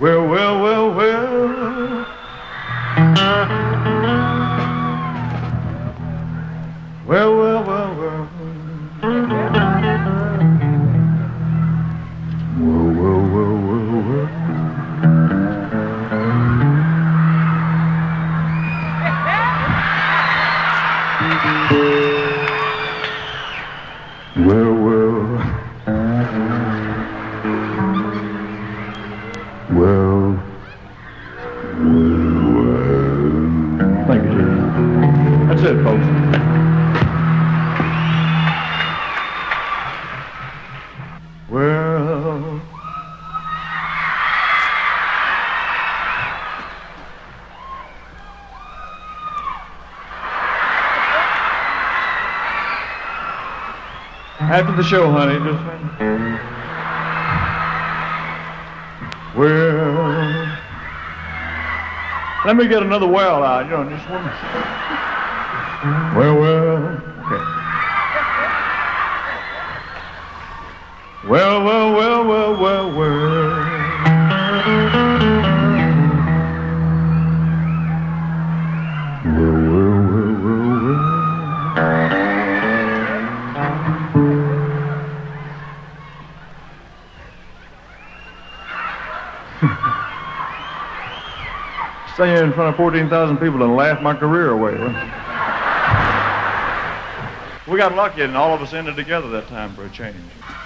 Well, well, well, well. Well, well, well, well. Well, well, well, well, well. Well, well. Well. Well. Thank you, Jimmy. That's it, folks. Well. After the show, honey, just... Well... Let me get another well out, just one. Well, well... Okay. Well, well, well, well, well, well... Stay here in front of 14,000 people and laugh my career away. We got lucky and all of us ended together that time for a change.